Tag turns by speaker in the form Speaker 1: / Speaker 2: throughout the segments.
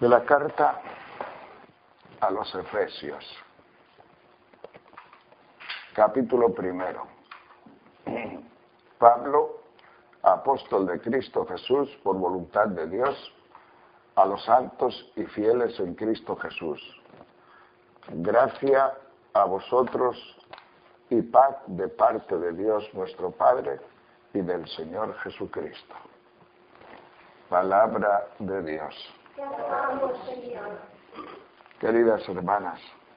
Speaker 1: De la carta a los Efesios, capítulo 1. Pablo, apóstol de Cristo Jesús, por voluntad de Dios, a los santos y fieles en Cristo Jesús. Gracia a vosotros y paz de parte de Dios nuestro Padre y del Señor Jesucristo. Palabra de Dios.
Speaker 2: Te alabamos, Señor.
Speaker 1: Queridas hermanas,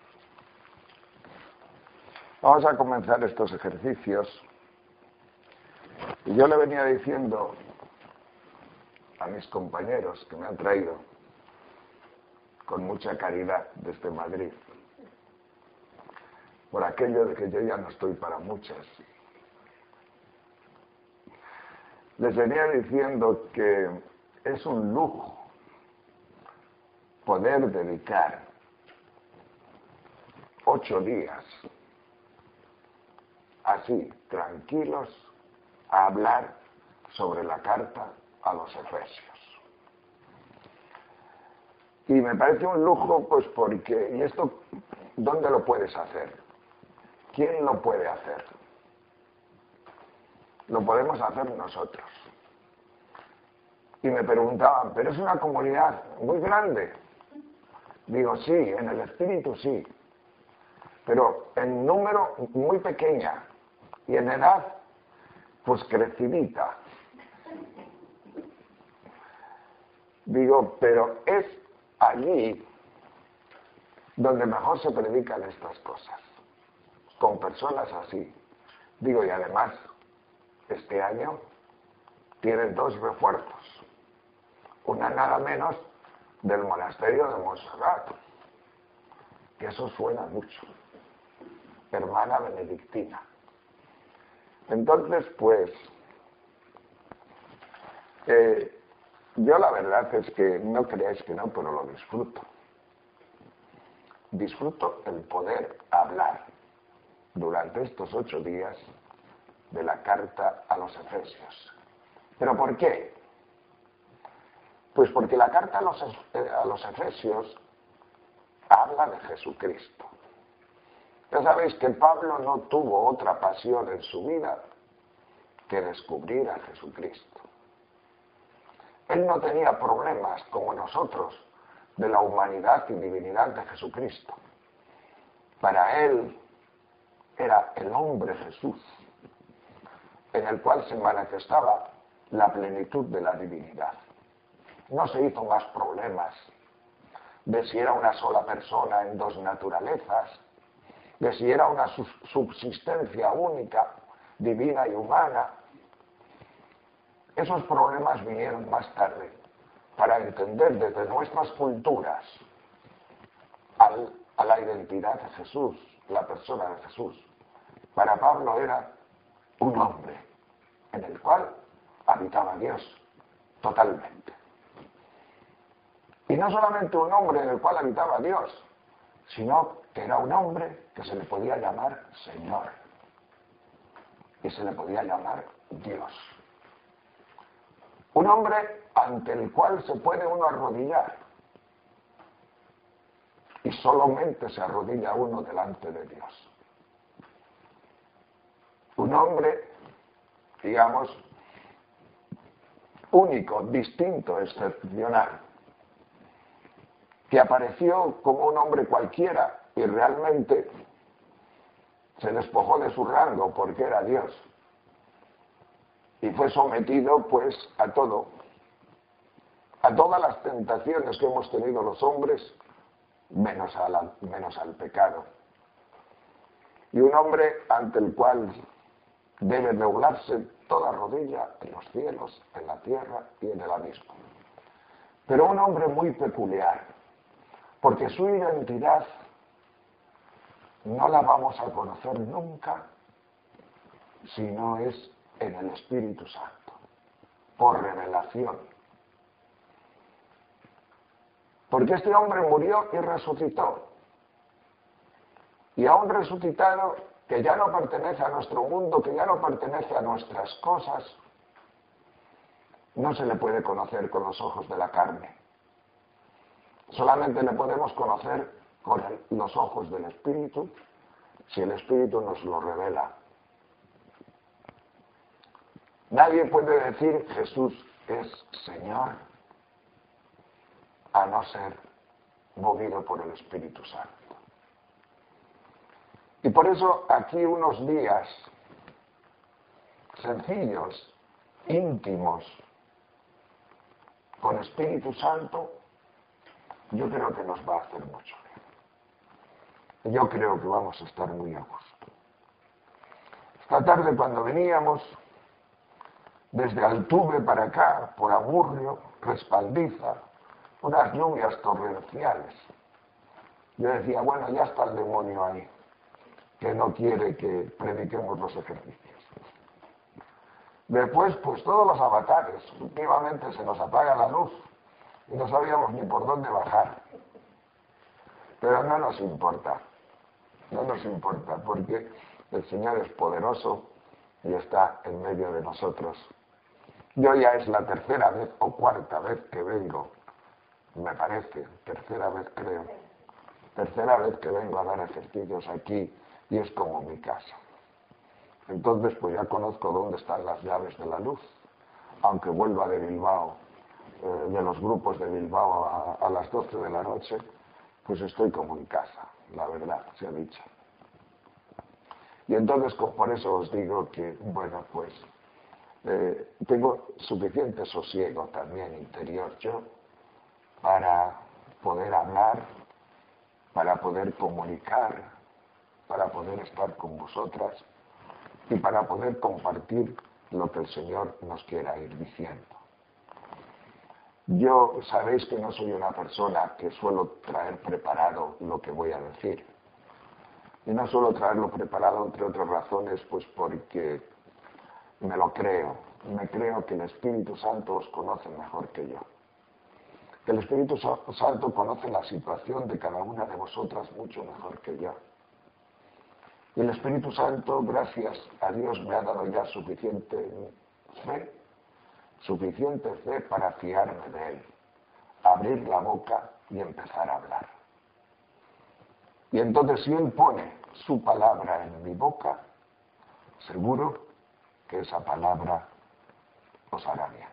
Speaker 1: vamos a comenzar estos ejercicios. Y yo le venía diciendo a mis compañeros que me han traído con mucha caridad desde Madrid, por aquello de que yo ya no estoy para muchas. Les venía diciendo que es un lujo poder dedicar 8 días así, tranquilos, a hablar sobre la carta a los Efesios. Y me parece un lujo, pues porque, ¿y esto dónde lo puedes hacer? ¿Quién lo puede hacer? Lo podemos hacer nosotros. Y me preguntaban, ¿pero es una comunidad muy grande? Digo, sí, en el espíritu sí, pero en número muy pequeña y en edad, pues crecidita. Digo, pero es allí donde mejor se predican estas cosas, con personas así. Digo, y además, este año tienen 2 refuerzos, una nada menos del monasterio de Montserrat, que eso suena mucho, hermana benedictina. Entonces, pues, yo la verdad es que no creáis que no, pero lo disfruto. Disfruto el poder hablar durante estos 8 días de la carta a los Efesios. ¿Pero por qué? Pues porque la carta a los Efesios habla de Jesucristo. Ya sabéis que Pablo no tuvo otra pasión en su vida que descubrir a Jesucristo. Él no tenía problemas como nosotros de la humanidad y divinidad de Jesucristo. Para él era el hombre Jesús, en el cual se manifestaba la plenitud de la divinidad. No se hizo más problemas de si era una sola persona en 2 naturalezas, de si era una subsistencia única, divina y humana. Esos problemas vinieron más tarde para entender desde nuestras culturas a la identidad de Jesús, la persona de Jesús. Para Pablo era un hombre en el cual habitaba Dios totalmente. Y no solamente un hombre en el cual habitaba Dios, sino que era un hombre que se le podía llamar Señor y se le podía llamar Dios. Un hombre ante el cual se puede uno arrodillar y solamente se arrodilla uno delante de Dios. Un hombre, digamos, único, distinto, excepcional, que apareció como un hombre cualquiera y realmente se despojó de su rango porque era Dios y fue sometido pues a todo, a todas las tentaciones que hemos tenido los hombres, menos al pecado. Y un hombre ante el cual debe doblarse toda rodilla en los cielos, en la tierra y en el abismo. Pero un hombre muy peculiar, porque su identidad no la vamos a conocer nunca si no es en el Espíritu Santo, por revelación. Porque este hombre murió y resucitó. Y a un resucitado que ya no pertenece a nuestro mundo, que ya no pertenece a nuestras cosas, no se le puede conocer con los ojos de la carne. Solamente le podemos conocer con los ojos del Espíritu si el Espíritu nos lo revela. Nadie puede decir Jesús es Señor a no ser movido por el Espíritu Santo. Y por eso aquí unos días sencillos, íntimos, con Espíritu Santo, yo creo que nos va a hacer mucho bien. Yo creo que vamos a estar muy a gusto. Esta tarde cuando veníamos desde Altuve para acá, por Amurrio, Respaldiza, unas lluvias torrenciales. Yo decía, bueno, ya está el demonio ahí, que no quiere que prediquemos los ejercicios. Después, pues todos los avatares, últimamente se nos apaga la luz y no sabíamos ni por dónde bajar. Pero no nos importa, porque el Señor es poderoso y está en medio de nosotros. Yo ya es la tercera vez o cuarta vez que vengo, me parece, tercera vez creo, tercera vez que vengo a dar ejercicios aquí y es como mi casa. Entonces pues ya conozco dónde están las llaves de la luz, aunque vuelva de Bilbao, de los grupos de Bilbao a las 12 de la noche, pues estoy como en casa, la verdad, se ha dicho. Y entonces por eso os digo que, bueno, pues tengo suficiente sosiego también interior yo para poder hablar, para poder comunicar, para poder estar con vosotras y para poder compartir lo que el Señor nos quiera ir diciendo. Yo sabéis que no soy una persona que suelo traer preparado lo que voy a decir. Y no suelo traerlo preparado, entre otras razones, pues porque me lo creo. Me creo que el Espíritu Santo os conoce mejor que yo. Que el Espíritu Santo conoce la situación de cada una de vosotras mucho mejor que yo. Y el Espíritu Santo, gracias a Dios, me ha dado ya suficiente fe para fiarme de Él, abrir la boca y empezar a hablar. Y entonces si Él pone su palabra en mi boca, seguro que esa palabra os hará bien.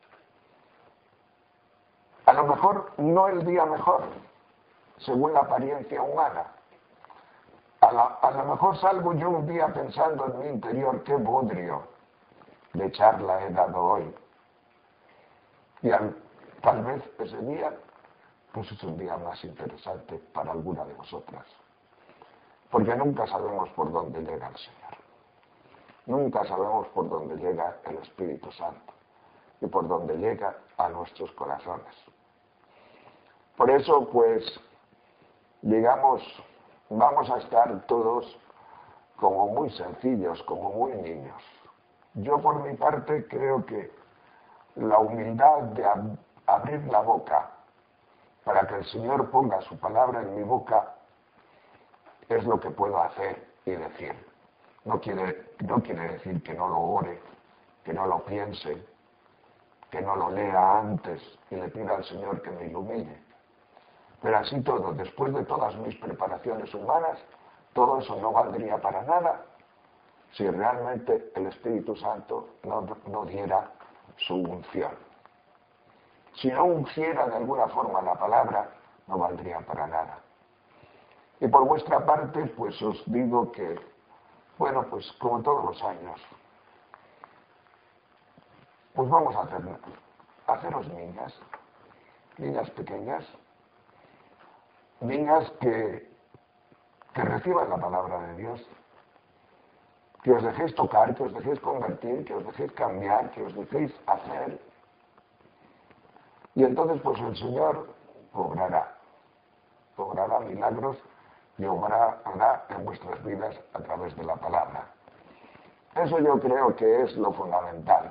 Speaker 1: A lo mejor no el día mejor, según la apariencia humana. A lo mejor salgo yo un día pensando en mi interior, qué bodrio de charla he dado hoy. Y tal vez ese día, pues es un día más interesante para alguna de vosotras. Porque nunca sabemos por dónde llega el Señor. Nunca sabemos por dónde llega el Espíritu Santo y por dónde llega a nuestros corazones. Por eso, pues, digamos, vamos a estar todos como muy sencillos, como muy niños. Yo por mi parte creo que la humildad de abrir la boca para que el Señor ponga su palabra en mi boca es lo que puedo hacer y decir. No quiere decir que no lo ore, que no lo piense, que no lo lea antes y le pida al Señor que me ilumine. Pero así todo, después de todas mis preparaciones humanas, todo eso no valdría para nada si realmente el Espíritu Santo no diera su unción. Si no ungiera de alguna forma la palabra, no valdría para nada. Y por vuestra parte, pues os digo que, bueno, pues como todos los años, pues vamos a haceros niñas pequeñas, niñas que reciban la palabra de Dios, que os dejéis tocar, que os dejéis convertir, que os dejéis cambiar, que os dejéis hacer. Y entonces pues el Señor obrará milagros y obrará en vuestras vidas a través de la palabra. Eso yo creo que es lo fundamental.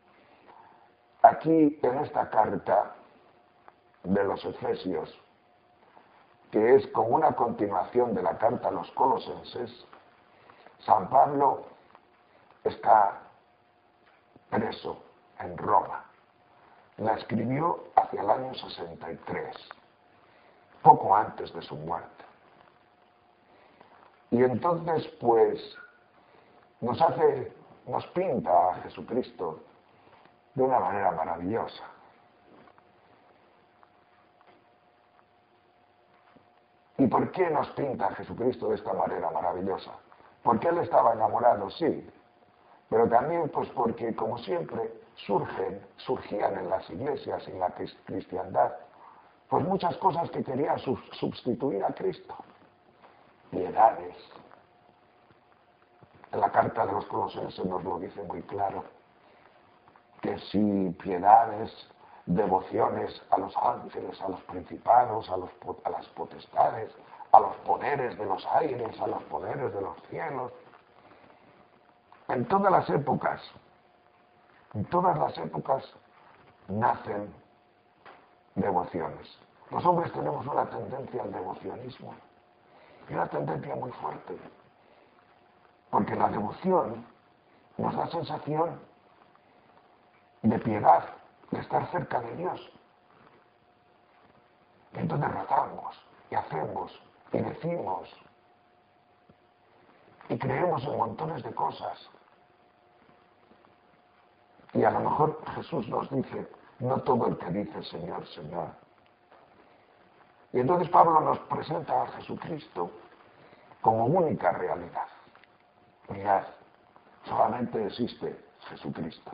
Speaker 1: Aquí en esta carta de los Efesios, que es como una continuación de la carta a los Colosenses, San Pablo está preso en Roma. La escribió hacia el año 63. poco antes de su muerte. Y entonces, pues, nos pinta a Jesucristo de una manera maravillosa. ¿Y por qué nos pinta a Jesucristo de esta manera maravillosa? Porque Él estaba enamorado, sí, pero también pues porque, como siempre, surgían en las iglesias y en la cristiandad, pues muchas cosas que querían sustituir a Cristo. Piedades. En la carta de los Colosenses nos lo dice muy claro, que si piedades, devociones a los ángeles, a los principados, a las potestades, a los poderes de los aires, a los poderes de los cielos. En todas las épocas nacen devociones. Los hombres tenemos una tendencia al devocionismo, y una tendencia muy fuerte, porque la devoción nos da sensación de piedad, de estar cerca de Dios. Y entonces rezamos, y hacemos, y decimos, y creemos en montones de cosas. Y a lo mejor Jesús nos dice, no todo el que dice Señor, Señor. Y entonces Pablo nos presenta a Jesucristo como única realidad. Mirad, solamente existe Jesucristo.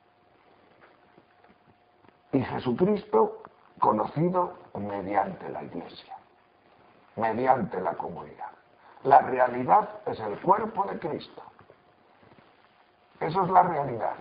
Speaker 1: Y Jesucristo conocido mediante la Iglesia, mediante la comunidad. La realidad es el cuerpo de Cristo. Eso es la realidad.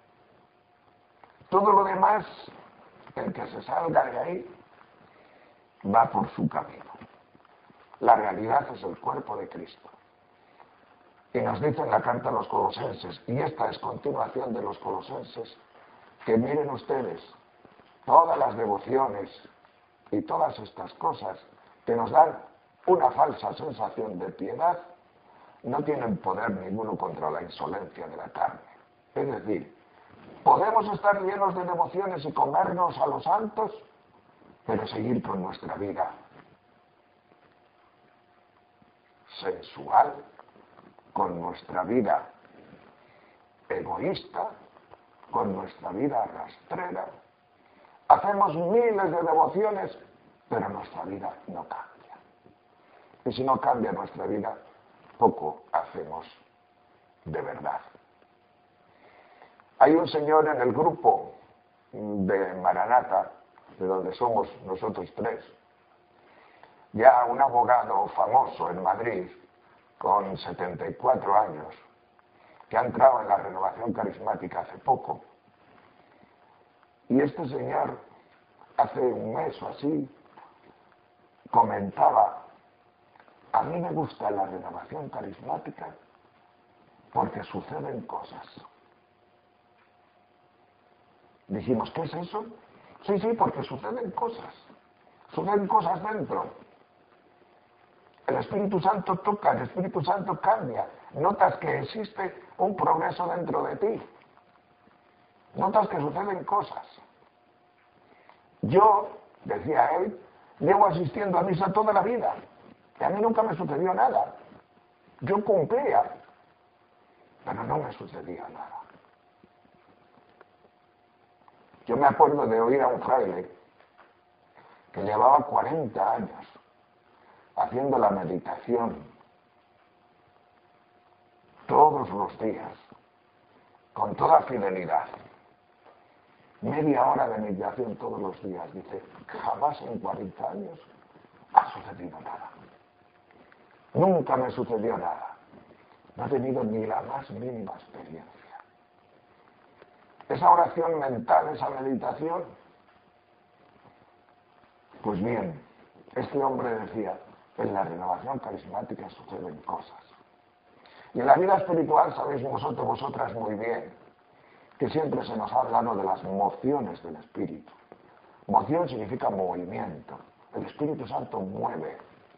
Speaker 1: Todo lo demás, el que se salga de ahí, va por su camino. La realidad es el cuerpo de Cristo. Y nos dice en la carta a los Colosenses, y esta es continuación de los Colosenses, que miren ustedes, todas las devociones y todas estas cosas que nos dan una falsa sensación de piedad, no tienen poder ninguno contra la insolencia de la carne. Es decir, podemos estar llenos de devociones y comernos a los santos, pero seguir con nuestra vida sensual, con nuestra vida egoísta, con nuestra vida rastrera. Hacemos miles de devociones, pero nuestra vida no cambia. Y si no cambia nuestra vida, poco hacemos de verdad. Hay un señor en el grupo de Maranata, de donde somos nosotros tres, ya un abogado famoso en Madrid, con 74 años, que ha entrado en la renovación carismática hace poco. Y este señor, hace un mes o así, comentaba, a mí me gusta la renovación carismática porque suceden cosas. Dijimos, ¿qué es eso? Sí, porque suceden cosas dentro. El Espíritu Santo toca, el Espíritu Santo cambia. Notas que existe un progreso dentro de ti. Notas que suceden cosas. Yo, decía él, llevo asistiendo a misa toda la vida. Y a mí nunca me sucedió nada. Yo cumplía, pero no me sucedía nada. Yo me acuerdo de oír a un fraile que llevaba 40 años haciendo la meditación todos los días, con toda fidelidad. Media hora de meditación todos los días. Dice, jamás en 40 años ha sucedido nada. Nunca me sucedió nada. No he tenido ni la más mínima experiencia. Esa oración mental, esa meditación, pues bien, este hombre decía, en la renovación carismática suceden cosas. Y en la vida espiritual sabéis vosotras muy bien, que siempre se nos ha hablado de las mociones del Espíritu. Moción significa movimiento. El Espíritu Santo mueve.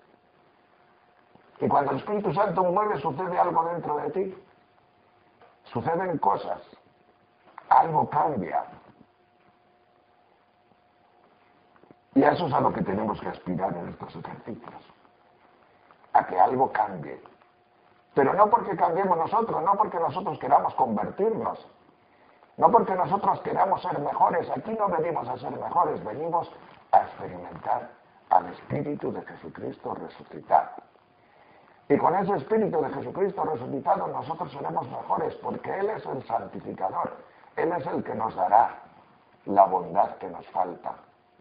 Speaker 1: Y cuando el Espíritu Santo mueve, sucede algo dentro de ti. Suceden cosas. Algo cambia. Y a eso es a lo que tenemos que aspirar en estos ejercicios. A que algo cambie. Pero no porque cambiemos nosotros, no porque nosotros queramos convertirnos, no porque nosotros queramos ser mejores. Aquí no venimos a ser mejores, venimos a experimentar al Espíritu de Jesucristo resucitado. Y con ese Espíritu de Jesucristo resucitado nosotros seremos mejores, porque Él es el santificador. Él es el que nos dará la bondad que nos falta.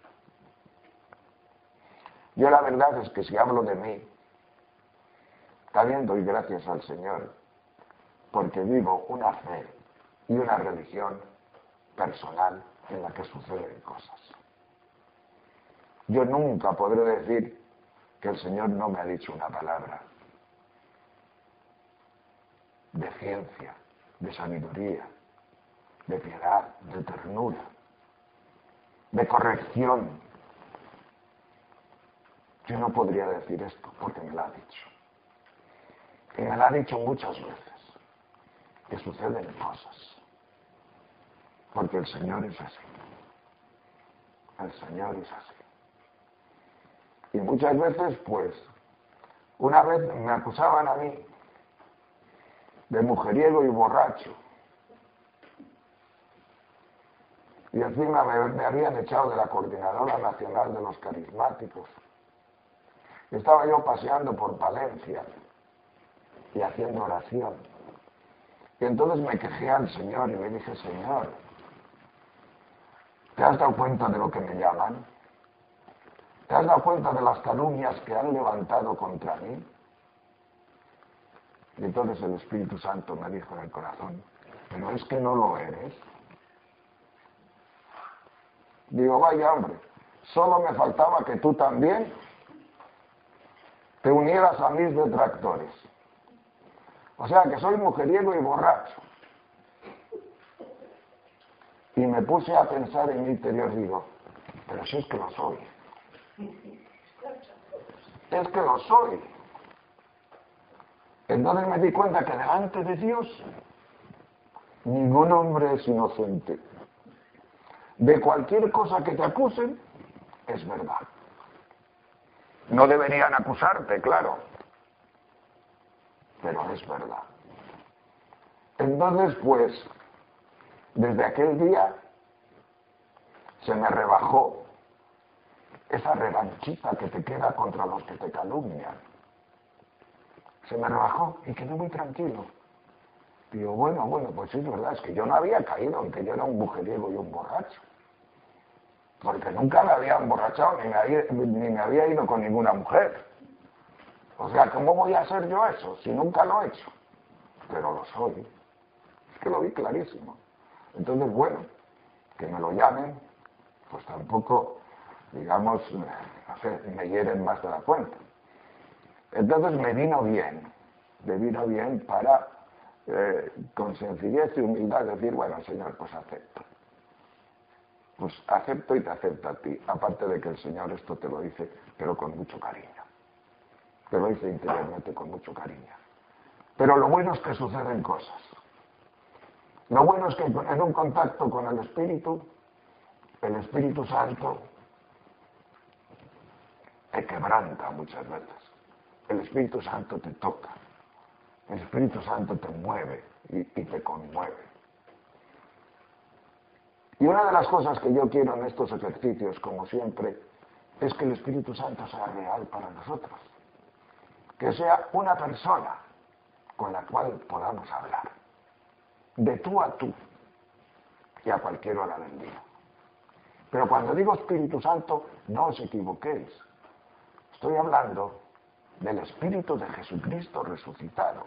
Speaker 1: Yo la verdad es que si hablo de mí, también doy gracias al Señor, porque vivo una fe y una religión personal en la que suceden cosas. Yo nunca podré decir que el Señor no me ha dicho una palabra de ciencia, de sabiduría, de piedad, de ternura, de corrección. Yo no podría decir esto porque me lo ha dicho. Y me lo ha dicho muchas veces, que suceden cosas. Porque el Señor es así. El Señor es así. Y muchas veces, pues, una vez me acusaban a mí de mujeriego y borracho. Y encima me habían echado de la Coordinadora Nacional de los Carismáticos. Y estaba yo paseando por Palencia y haciendo oración. Y entonces me quejé al Señor y le dije, Señor, ¿te has dado cuenta de lo que me llaman? ¿Te has dado cuenta de las calumnias que han levantado contra mí? Y entonces el Espíritu Santo me dijo en el corazón, pero es que no lo eres. Digo, vaya hombre, solo me faltaba que tú también te unieras a mis detractores. O sea, que soy mujeriego y borracho. Y me puse a pensar en mi interior, digo, pero si es que lo soy. Es que lo soy. Entonces me di cuenta que delante de Dios ningún hombre es inocente. De cualquier cosa que te acusen, es verdad. No deberían acusarte, claro, pero es verdad. Entonces, pues, desde aquel día se me rebajó esa revanchita que te queda contra los que te calumnian. Se me rebajó y quedé muy tranquilo. Digo, bueno, pues sí, es verdad, es que yo no había caído en que yo era un mujeriego y un borracho. Porque nunca me había emborrachado ni me había ido con ninguna mujer. O sea, ¿cómo voy a hacer yo eso si nunca lo he hecho? Pero lo soy. Es que lo vi clarísimo. Entonces, bueno, que me lo llamen, pues tampoco, digamos, no sé, me hieren más de la cuenta. Entonces me vino bien para, con sencillez y humildad, decir, bueno, Señor, pues acepto. Pues acepto y te acepto a ti. Aparte de que el Señor esto te lo dice, pero con mucho cariño. Te lo dice interiormente con mucho cariño. Pero lo bueno es que suceden cosas. Lo bueno es que en un contacto con el Espíritu Santo te quebranta muchas veces. El Espíritu Santo te toca. El Espíritu Santo te mueve y te conmueve. Y una de las cosas que yo quiero en estos ejercicios, como siempre, es que el Espíritu Santo sea real para nosotros. Que sea una persona con la cual podamos hablar. De tú a tú. Y a cualquier hora del día. Pero cuando digo Espíritu Santo, no os equivoquéis. Estoy hablando del Espíritu de Jesucristo resucitado.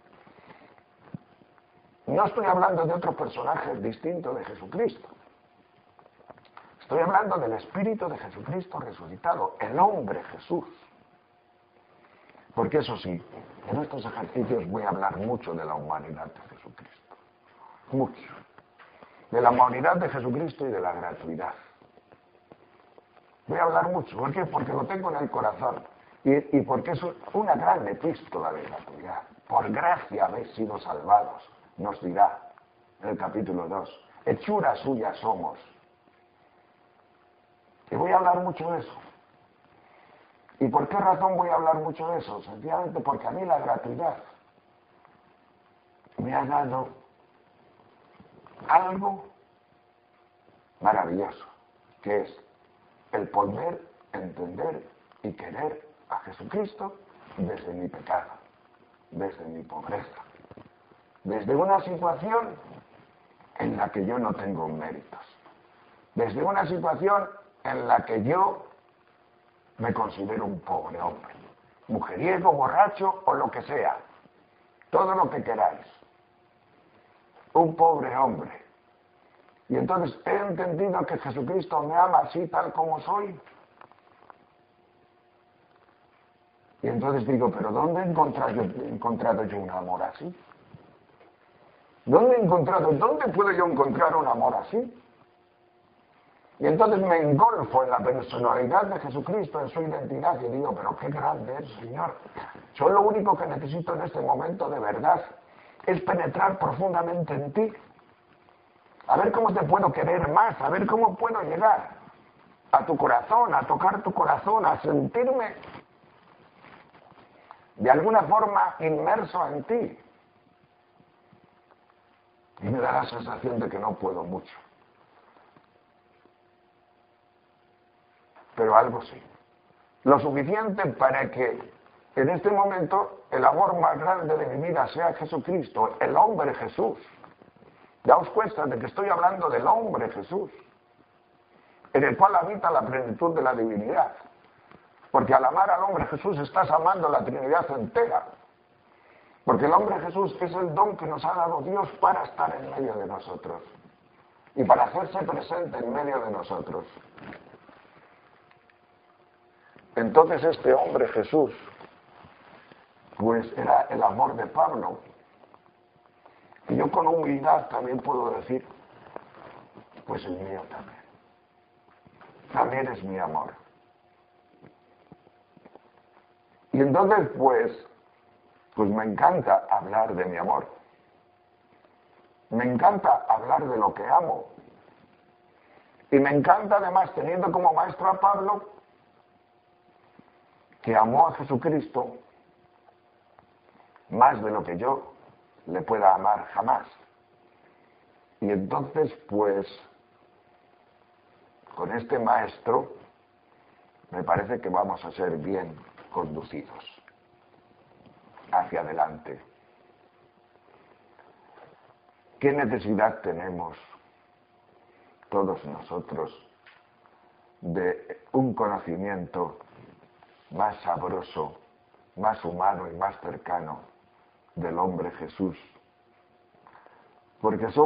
Speaker 1: No estoy hablando de otro personaje distinto de Jesucristo. Estoy hablando del Espíritu de Jesucristo resucitado, el hombre Jesús. Porque eso sí, en estos ejercicios voy a hablar mucho de la humanidad de Jesucristo. Mucho. De la humanidad de Jesucristo y de la gratuidad. Voy a hablar mucho. ¿Por qué? Porque lo tengo en el corazón. Y porque es una gran epístola de gratuidad. Por gracia habéis sido salvados, nos dirá en el capítulo 2. Hechura suya somos. Y voy a hablar mucho de eso. ¿Y por qué razón voy a hablar mucho de eso? Sencillamente porque a mí la gratuidad me ha dado algo maravilloso, que es el poder entender y querer a Jesucristo desde mi pecado, desde mi pobreza, desde una situación en la que yo no tengo méritos, desde una situación en la que yo me considero un pobre hombre, mujeriego, borracho o lo que sea, todo lo que queráis, un pobre hombre. Y entonces he entendido que Jesucristo me ama así tal como soy. Y entonces digo, pero ¿dónde he encontrado yo un amor así? ¿Dónde puedo yo encontrar un amor así? Y entonces me engolfo en la personalidad de Jesucristo, en su identidad, y digo, pero qué grande es, Señor. Yo lo único que necesito en este momento de verdad es penetrar profundamente en ti. A ver cómo te puedo querer más, a ver cómo puedo llegar a tu corazón, a tocar tu corazón, a sentirme de alguna forma inmerso en ti. Y me da la sensación de que no puedo mucho. Pero algo sí. Lo suficiente para que en este momento el amor más grande de mi vida sea Jesucristo, el hombre Jesús. Daos cuenta de que estoy hablando del hombre Jesús, en el cual habita la plenitud de la divinidad. Porque al amar al hombre Jesús estás amando la Trinidad entera. Porque el hombre Jesús es el don que nos ha dado Dios para estar en medio de nosotros y para hacerse presente en medio de nosotros. Entonces este hombre Jesús, pues era el amor de Pablo. Y yo con humildad también puedo decir, pues el mío también. También es mi amor. Y entonces pues me encanta hablar de mi amor. Me encanta hablar de lo que amo. Y me encanta además, teniendo como maestro a Pablo, que amó a Jesucristo más de lo que yo le pueda amar jamás. Y entonces, pues, con este maestro, me parece que vamos a ser bien conducidos hacia adelante. ¿Qué necesidad tenemos todos nosotros de un conocimiento más sabroso, más humano y más cercano del hombre Jesús? Porque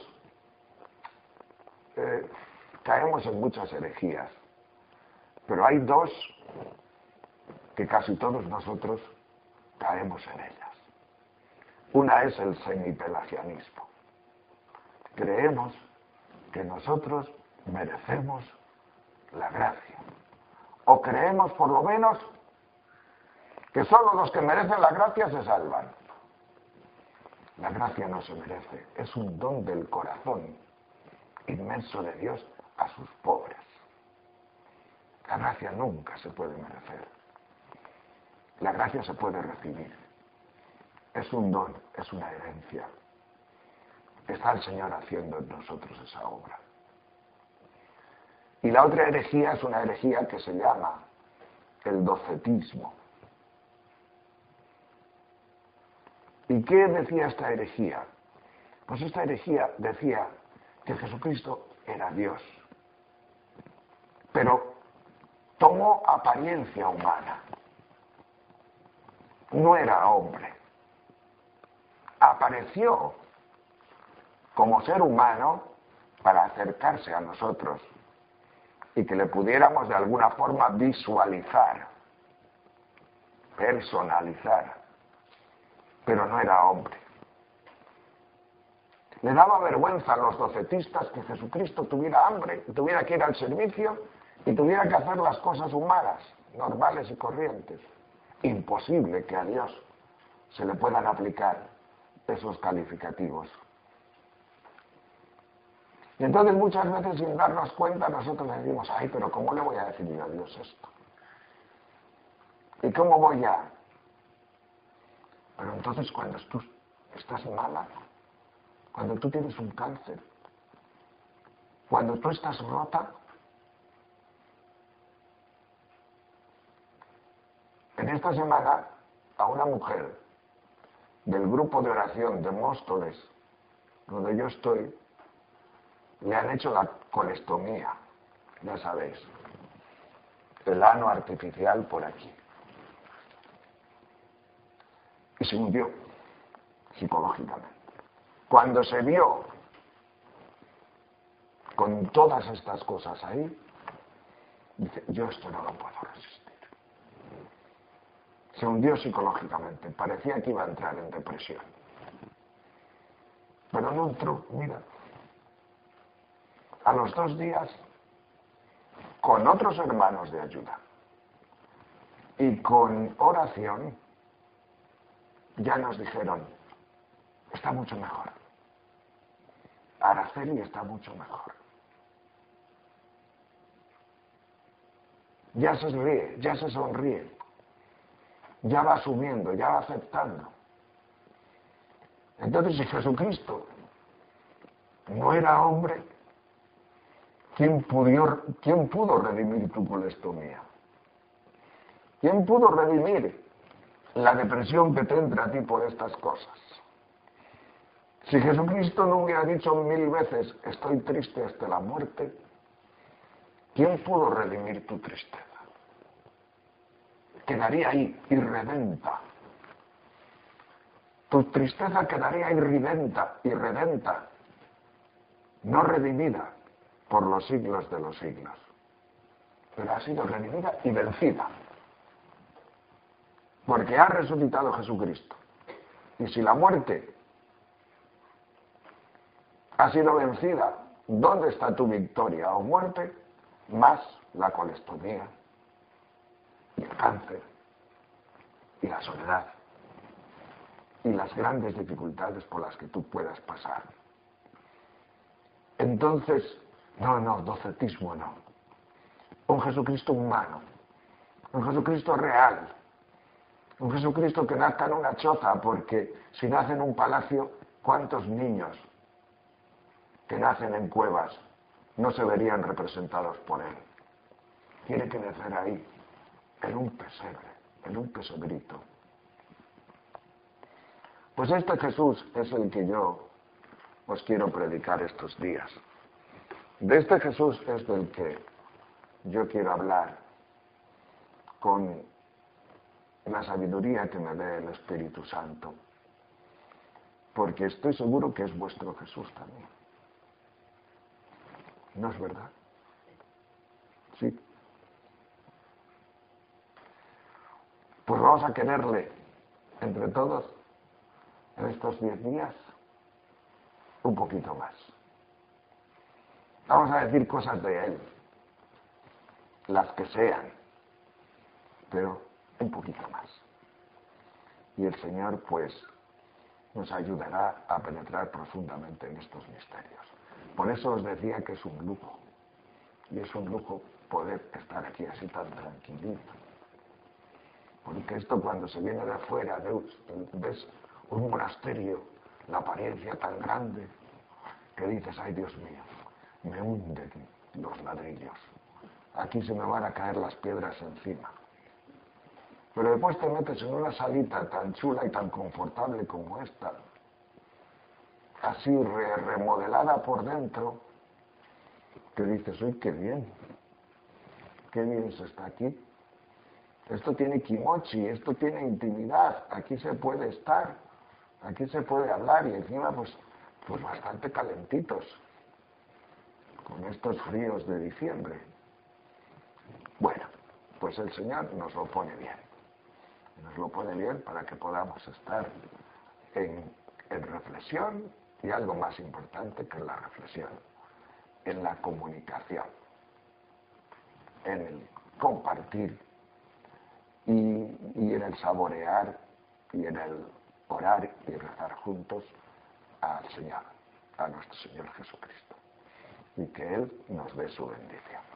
Speaker 1: caemos en muchas herejías, pero hay dos que casi todos nosotros caemos en ellas. Una es el semipelagianismo. Creemos que nosotros merecemos la gracia. O creemos por lo menos que solo los que merecen la gracia se salvan. La gracia no se merece, es un don del corazón inmenso de Dios a sus pobres. La gracia nunca se puede merecer. La gracia se puede recibir. Es un don, es una herencia. Está el Señor haciendo en nosotros esa obra. Y la otra herejía es una herejía que se llama el docetismo. ¿Y qué decía esta herejía? Pues esta herejía decía que Jesucristo era Dios, pero tomó apariencia humana. No era hombre. Apareció como ser humano para acercarse a nosotros y que le pudiéramos de alguna forma visualizar, personalizar, pero no era hombre. Le daba vergüenza a los docetistas que Jesucristo tuviera hambre, que tuviera que ir al servicio y tuviera que hacer las cosas humanas, normales y corrientes. Imposible que a Dios se le puedan aplicar esos calificativos. Y entonces muchas veces sin darnos cuenta nosotros decimos, ay, pero ¿cómo le voy a decir yo a Dios esto? ¿Y cómo voy a...? Pero entonces cuando tú estás mala, cuando tú tienes un cáncer, cuando tú estás rota, en esta semana a una mujer del grupo de oración de Móstoles, donde yo estoy, le han hecho la colestomía, ya sabéis, el ano artificial por aquí. Y se hundió psicológicamente. Cuando se vio con todas estas cosas ahí, dice, yo esto no lo puedo resistir. Se hundió psicológicamente, parecía que iba a entrar en depresión. Pero no entró, mira. A los 2 días, con otros hermanos de ayuda y con oración, ya nos dijeron, está mucho mejor. Araceli está mucho mejor. Ya se ríe, ya se sonríe, ya va asumiendo, ya va aceptando. Entonces, si Jesucristo no era hombre, ¿quién pudo redimir tu colestomía? ¿Quién pudo redimir la depresión que te entra a ti por estas cosas? Si Jesucristo no hubiera dicho 1000 veces, estoy triste hasta la muerte, ¿quién pudo redimir tu tristeza? Quedaría ahí, irredenta. Tu tristeza quedaría irredenta, no redimida por los siglos de los siglos. Pero ha sido redimida y vencida. Porque ha resucitado Jesucristo. Y si la muerte ha sido vencida, ¿dónde está tu victoria o muerte? Más la colestomía, y el cáncer, y la soledad, y las grandes dificultades por las que tú puedas pasar. Entonces, no, docetismo no. Un Jesucristo humano, un Jesucristo real, un Jesucristo que nazca en una choza, porque si nace en un palacio, ¿cuántos niños que nacen en cuevas no se verían representados por él? Tiene que nacer ahí, en un pesebre, en un pesebrito. Pues este Jesús es el que yo os quiero predicar estos días. De este Jesús es del que yo quiero hablar con la sabiduría que me dé el Espíritu Santo, porque estoy seguro que es vuestro Jesús también. ¿No es verdad? Sí. Pues vamos a quererle entre todos en estos 10 días un poquito más. Vamos a decir cosas de Él, las que sean, pero un poquito más. Y el Señor, pues, nos ayudará a penetrar profundamente en estos misterios. Por eso os decía que es un lujo. Y es un lujo poder estar aquí así tan tranquilito. Porque esto cuando se viene de afuera, ves un monasterio, la apariencia tan grande, que dices, ay Dios mío, me hunden los ladrillos. Aquí se me van a caer las piedras encima. Pero después te metes en una salita tan chula y tan confortable como esta, así remodelada por dentro, que dices, uy, qué bien se está aquí. Esto tiene kimochi, esto tiene intimidad, aquí se puede estar, aquí se puede hablar y encima pues bastante calentitos con estos fríos de diciembre. Bueno, pues el Señor nos lo pone bien. Nos lo pone bien para que podamos estar en reflexión y algo más importante que la reflexión, en la comunicación, en el compartir y en el saborear y en el orar y rezar juntos al Señor, a nuestro Señor Jesucristo. y que Él nos dé su bendición.